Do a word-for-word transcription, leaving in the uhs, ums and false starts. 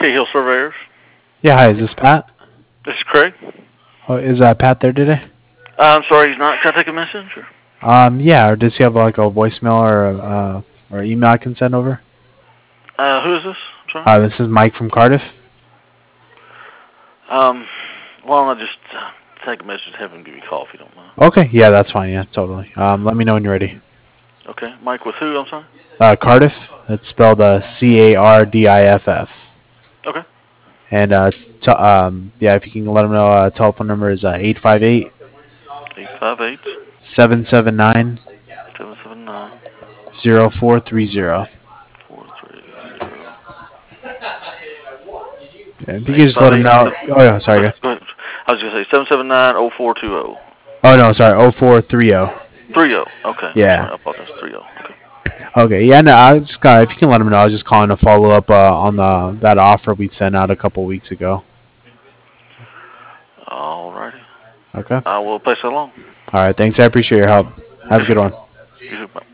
Cahill Surveyors. Yeah, hi, is this Pat? This is Craig. Oh, is uh, Pat there today? Uh, I'm sorry, he's not. Can I take a message? Or? Um, yeah, or does he have like a voicemail or a, uh, or email I can send over? Uh, who is this? I'm sorry. Uh, this is Mike from Cardiff. Um, why don't I just uh, take a message and have him give you a call if you don't mind? Okay, yeah, that's fine. Yeah, totally. Um, let me know when you're ready. Okay, Mike with who? I'm sorry. Uh, Cardiff. It's spelled uh, C A R D I F F. Okay. And uh, t- um, yeah, if you can let him know, uh, telephone number is uh, eight five eight, Eight five eight seven seven nine, seven seven nine zero four three zero. four three zero. Yeah, if you can Eight just five let him eight. know. Oh, yeah, sorry, Go guys. ahead. I was gonna say seven seven nine oh four two oh. Oh, no, sorry, oh four three oh. Three oh. Okay. I'm Yeah. sorry. I apologize. Three oh. Okay. Okay, yeah, no, I just got. If you can let him know, I was just calling to follow up uh, on the that offer we sent out a couple weeks ago. Alrighty. Okay. I will pass that along. All right. Thanks. I appreciate your help. Have a Yes, good sir. one. You too. Bye.